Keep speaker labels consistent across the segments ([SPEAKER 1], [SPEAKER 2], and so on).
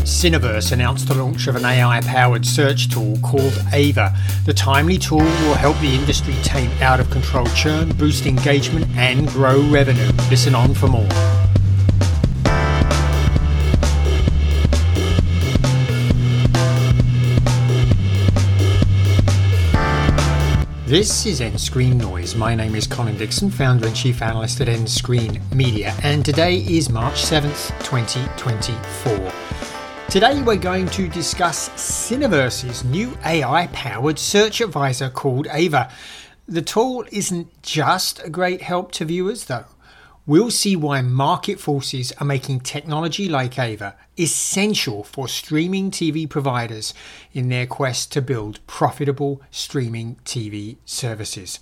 [SPEAKER 1] Cineverse announced the launch of an AI-powered search tool called Ava. The timely tool will help the industry tame out-of-control churn, boost engagement, and grow revenue. Listen on for more. This is Endscreen Noise. My name is Colin Dixon, founder and chief analyst at Endscreen Media, and today is March 7th, 2024. Today we're going to discuss Cineverse's new AI-powered search advisor called Ava. The tool isn't just a great help to viewers though. We'll see why market forces are making technology like Ava essential for streaming TV providers in their quest to build profitable streaming TV services.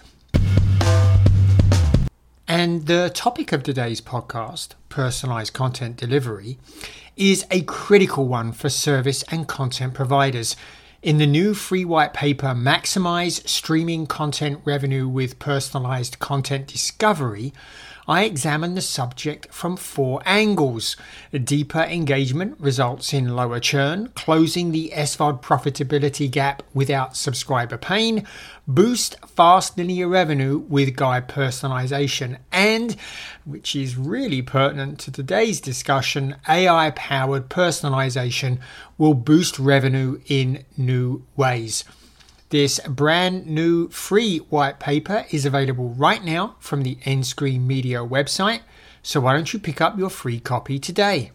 [SPEAKER 1] And the topic of today's podcast, personalized content delivery, is a critical one for service and content providers. In the new free white paper, Maximize Streaming Content Revenue with Personalized Content Discovery, I examine the subject from 4 angles. Deeper engagement results in lower churn, closing the SVOD profitability gap without subscriber pain, boost fast linear revenue with guide personalization, and, which is really pertinent to today's discussion, AI-powered personalization will boost revenue in new ways. This brand new free white paper is available right now from the Endscreen Media website, so why don't you pick up your free copy today?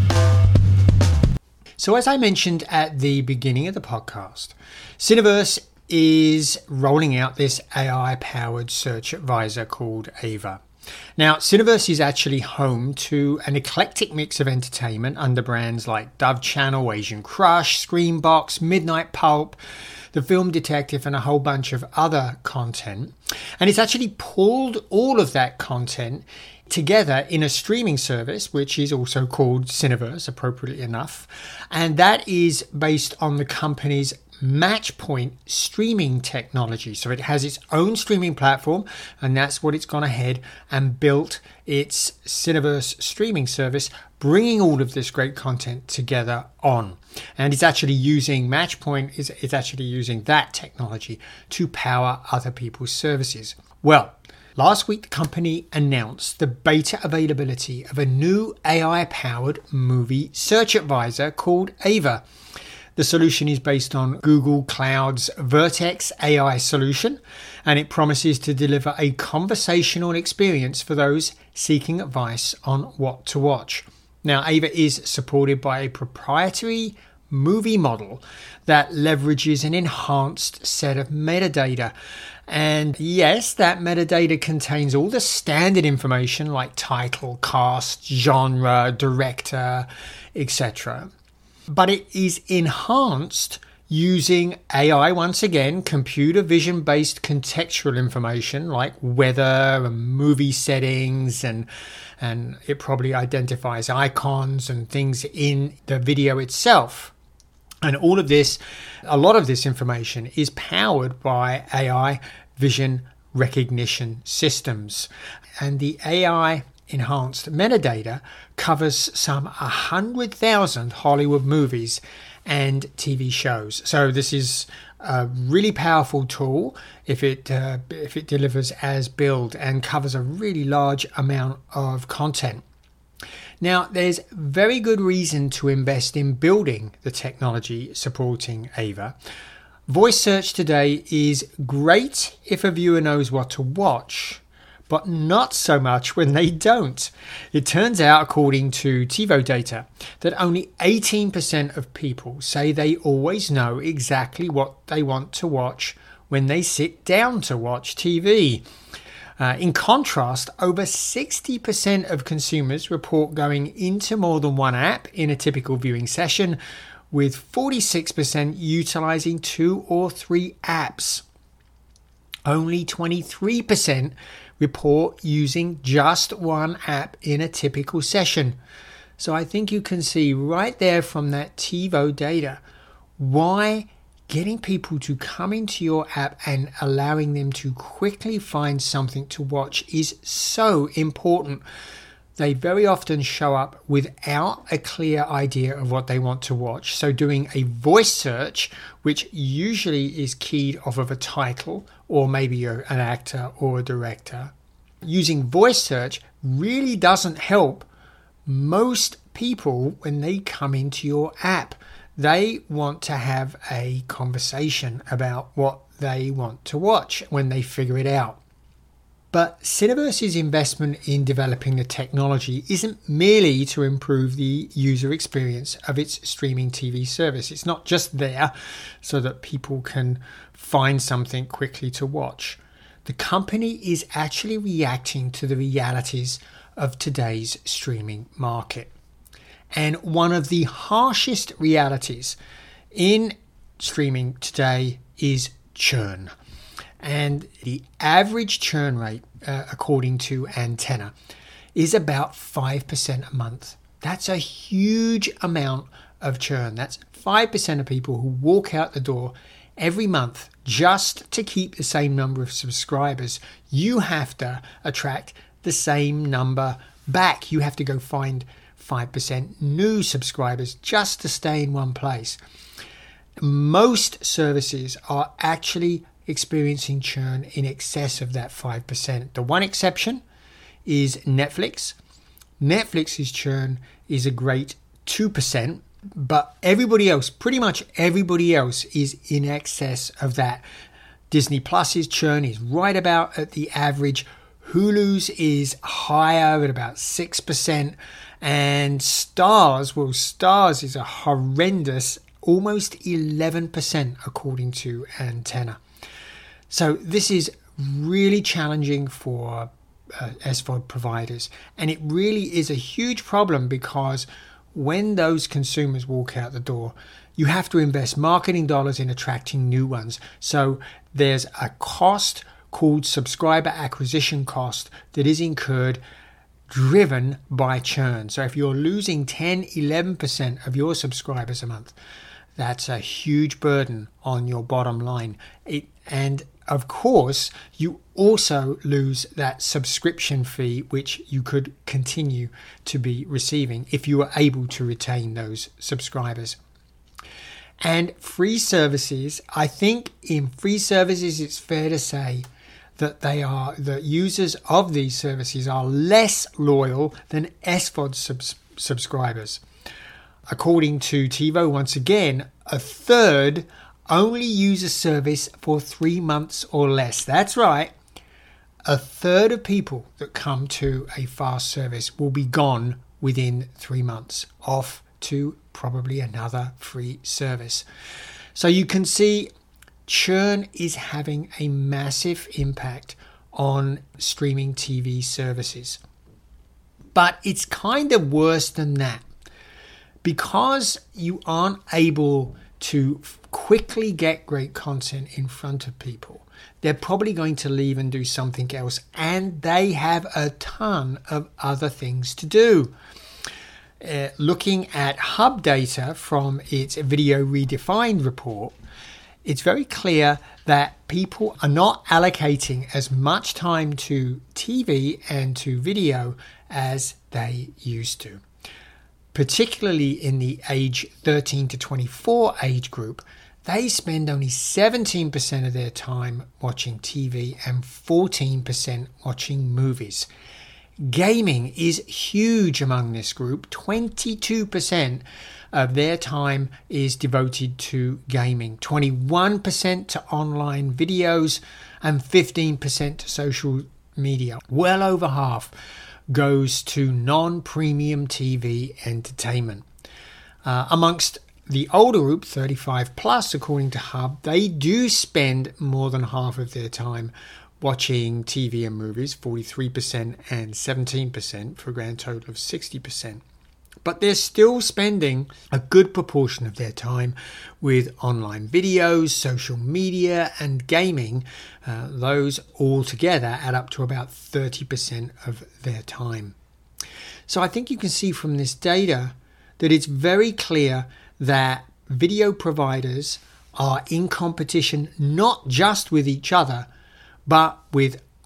[SPEAKER 1] So as I mentioned at the beginning of the podcast, Cineverse is rolling out this AI-powered search advisor called Ava. Now, Cineverse is actually home to an eclectic mix of entertainment under brands like Dove Channel, Asian Crush, Screenbox, Midnight Pulp, The Film Detective, and a whole bunch of other content. And it's actually pulled all of that content together in a streaming service, which is also called Cineverse, appropriately enough. And that is based on the company's Matchpoint streaming technology. So it has its own streaming platform, and that's what it's gone ahead and built its Cineverse streaming service, bringing all of this great content together on. And it's actually using Matchpoint, is actually using that technology to power other people's services. Well, last week the company announced the beta availability of a new AI-powered movie search advisor called Ava. The solution is based on Google Cloud's Vertex AI solution, and it promises to deliver a conversational experience for those seeking advice on what to watch. Now, Ava is supported by a proprietary movie model that leverages an enhanced set of metadata. And yes, that metadata contains all the standard information like title, cast, genre, director, etc. But it is enhanced using AI, once again, computer vision based contextual information like weather and movie settings, and it probably identifies icons and things in the video itself. And all of this, a lot of this information is powered by AI vision recognition systems. And the AI enhanced metadata covers some 100,000 Hollywood movies and TV shows. So this is a really powerful tool if it delivers as built and covers a really large amount of content. Now, there's very good reason to invest in building the technology supporting Ava. Voice search today is great if a viewer knows what to watch, but not so much when they don't. It turns out, according to TiVo data, that only 18% of people say they always know exactly what they want to watch when they sit down to watch TV. In contrast, over 60% of consumers report going into more than one app in a typical viewing session, with 46% utilizing 2 or 3 apps. Only 23% report using just one app in a typical session. So I think you can see right there from that TiVo data why getting people to come into your app and allowing them to quickly find something to watch is so important. they very often show up without a clear idea of what they want to watch. So doing a voice search, which usually is keyed off of a title or maybe an actor or a director, using voice search really doesn't help most people when they come into your app. They want to have a conversation about what they want to watch when they figure it out. But Cineverse's investment in developing the technology isn't merely to improve the user experience of its streaming TV service. It's not just there so that people can find something quickly to watch. The company is actually reacting to the realities of today's streaming market. And one of the harshest realities in streaming today is churn. And the average churn rate, according to Antenna, is about 5% a month. That's a huge amount of churn. That's 5% of people who walk out the door every month just to keep the same number of subscribers. You have to attract the same number back. You have to go find 5% new subscribers just to stay in one place. Most services are actually experiencing churn in excess of that 5%. The one exception is Netflix. Netflix's churn is a great 2%, but everybody else, pretty much everybody else, is in excess of that. Disney Plus's churn is right about at the average. Hulu's is higher at about 6%, and Starz is a horrendous almost 11% according to Antenna. So this is really challenging for SVOD providers, and it really is a huge problem because when those consumers walk out the door, you have to invest marketing dollars in attracting new ones. So there's a cost called subscriber acquisition cost that is incurred driven by churn. So if you're losing 10-11% of your subscribers a month, that's a huge burden on your bottom line. And of course, you also lose that subscription fee, which you could continue to be receiving if you were able to retain those subscribers. And free services, I think in free services, it's fair to say that the users of these services are less loyal than SVOD subscribers. According to TiVo, once again, a third only use a service for 3 months or less. That's right. A third of people that come to a fast service will be gone within 3 months, off to probably another free service. So you can see churn is having a massive impact on streaming TV services. But it's kind of worse than that. Because you aren't able to quickly get great content in front of people, they're probably going to leave and do something else, and they have a ton of other things to do. Looking at Hub data from its Video Redefined report, it's very clear that people are not allocating as much time to TV and to video as they used to. Particularly in the age 13 to 24 age group, they spend only 17% of their time watching TV and 14% watching movies. Gaming is huge among this group. 22% of their time is devoted to gaming, 21% to online videos, and 15% to social media. Well over half goes to non-premium TV entertainment. Amongst the older group, 35 plus, according to Hub, they do spend more than half of their time watching TV and movies, 43% and 17%, for a grand total of 60%. But they're still spending a good proportion of their time with online videos, social media, and gaming. Those all together add up to about 30% of their time. So I think you can see from this data that it's very clear that video providers are in competition not just with each other, but with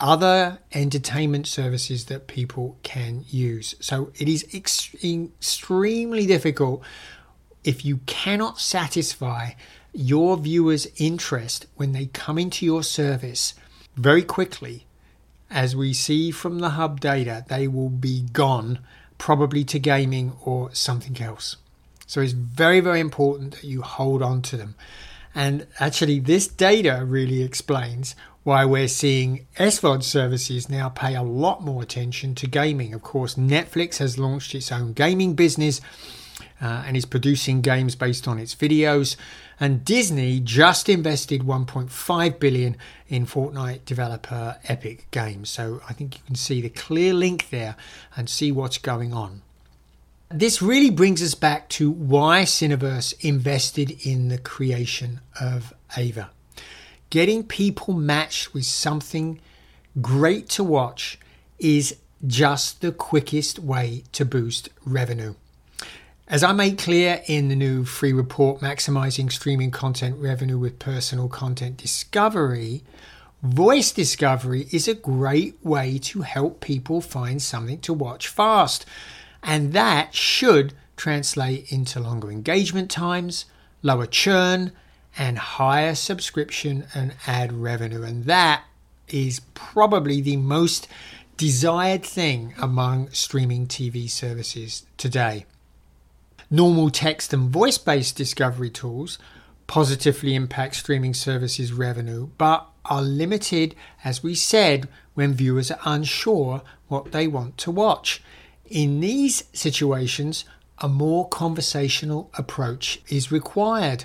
[SPEAKER 1] other entertainment services that people can use. So it is extremely difficult if you cannot satisfy your viewers' interest when they come into your service very quickly. As we see from the hub data, they will be gone, probably to gaming or something else. So it's very, very important that you hold on to them. And actually, this data really explains why we're seeing SVOD services now pay a lot more attention to gaming. Of course, Netflix has launched its own gaming business and is producing games based on its videos. And Disney just invested $1.5 billion in Fortnite developer Epic Games. So I think you can see the clear link there and see what's going on. This really brings us back to why Cineverse invested in the creation of Ava. Getting people matched with something great to watch is just the quickest way to boost revenue. As I made clear in the new free report, Maximizing Streaming Content Revenue with Personal Content Discovery, voice discovery is a great way to help people find something to watch fast. And that should translate into longer engagement times, lower churn, and higher subscription and ad revenue. And that is probably the most desired thing among streaming TV services today. Normal text and voice-based discovery tools positively impact streaming services revenue, but are limited, as we said, when viewers are unsure what they want to watch. In these situations, a more conversational approach is required.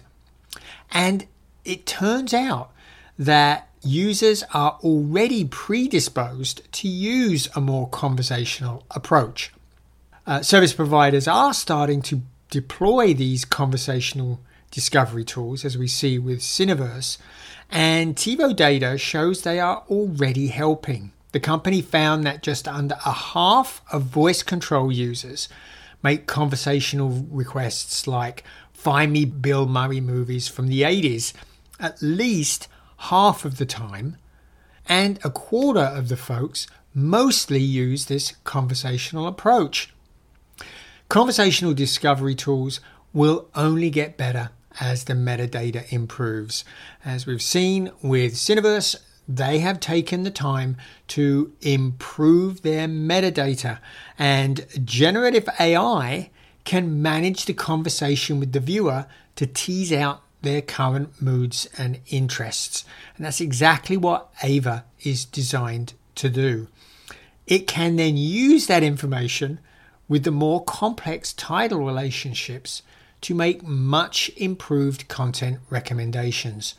[SPEAKER 1] And it turns out that users are already predisposed to use a more conversational approach. Service providers are starting to deploy these conversational discovery tools, as we see with Cineverse, and TiVo data shows they are already helping. The company found that just under a half of voice control users make conversational requests like "Find me Bill Murray movies from the 80s" at least half of the time, and a quarter of the folks mostly use this conversational approach. Conversational discovery tools will only get better as the metadata improves. As we've seen with Cineverse, they have taken the time to improve their metadata, and generative AI can manage the conversation with the viewer to tease out their current moods and interests. And that's exactly what Ava is designed to do. It can then use that information with the more complex title relationships to make much improved content recommendations.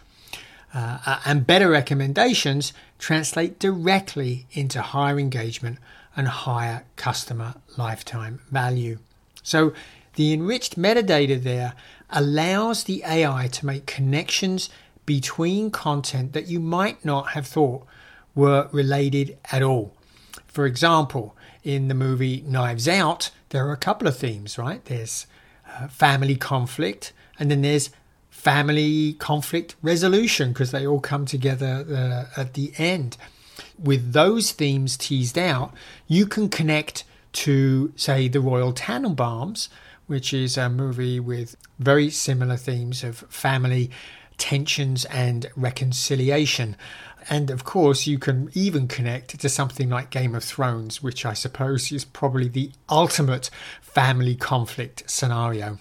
[SPEAKER 1] And better recommendations translate directly into higher engagement and higher customer lifetime value. So the enriched metadata there allows the AI to make connections between content that you might not have thought were related at all. For example, in the movie Knives Out, there are a couple of themes, right? There's family conflict, and then there's family conflict resolution, because they all come together at the end. With those themes teased out, you can connect to, say, The Royal Tenenbaums, which is a movie with very similar themes of family tensions and reconciliation. And of course, you can even connect to something like Game of Thrones, which I suppose is probably the ultimate family conflict scenario.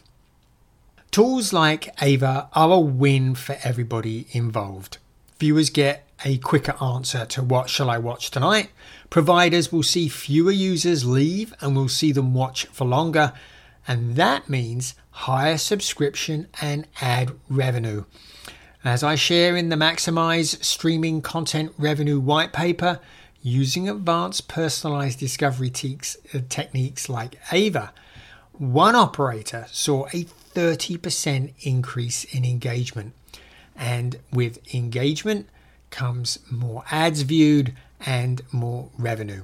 [SPEAKER 1] Tools like Ava are a win for everybody involved. Viewers get a quicker answer to what shall I watch tonight. Providers will see fewer users leave and will see them watch for longer. And that means higher subscription and ad revenue. As I share in the Maximize Streaming Content Revenue white paper, using advanced personalized discovery techniques like Ava, one operator saw a 30% increase in engagement. And with engagement comes more ads viewed and more revenue.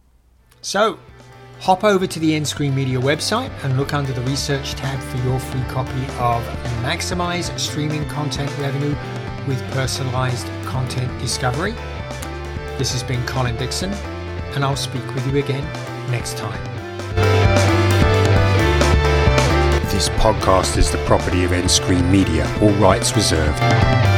[SPEAKER 1] So hop over to the Endscreen Media website and look under the research tab for your free copy of Maximize Streaming Content Revenue with Personalized Content Discovery. This has been Colin Dixon, and I'll speak with you again next time. This podcast is the property of Endscreen Media, all rights reserved.